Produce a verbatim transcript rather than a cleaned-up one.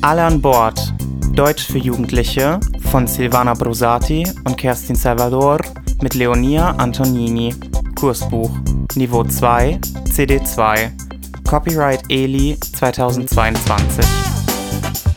Alle an Bord. Deutsch für Jugendliche von Silvana Brusati und Kerstin Salvador mit Leonia Antonini. Kursbuch. Niveau zwei, C D zwei. Copyright Eli zweitausendzweiundzwanzig.